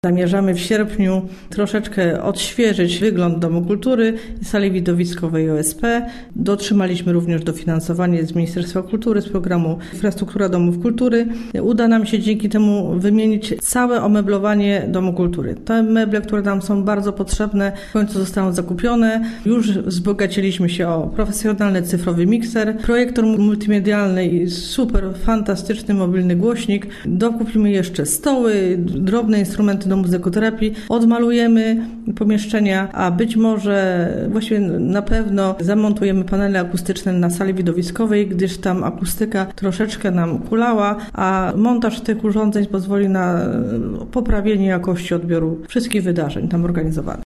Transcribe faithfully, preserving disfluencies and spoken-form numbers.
Zamierzamy w sierpniu troszeczkę odświeżyć wygląd Domu Kultury i sali widowiskowej O S P. Dotrzymaliśmy również dofinansowanie z Ministerstwa Kultury z programu Infrastruktura Domów Kultury. Uda nam się dzięki temu wymienić całe omeblowanie Domu Kultury. Te meble, które nam są bardzo potrzebne, w końcu zostaną zakupione. Już wzbogaciliśmy się o profesjonalny cyfrowy mikser, projektor multimedialny i super fantastyczny mobilny głośnik. Dokupimy jeszcze stoły, drobne instrumenty do muzykoterapii, odmalujemy pomieszczenia, a być może, właściwie na pewno zamontujemy panele akustyczne na sali widowiskowej, gdyż tam akustyka troszeczkę nam kulała, a montaż tych urządzeń pozwoli na poprawienie jakości odbioru wszystkich wydarzeń tam organizowanych.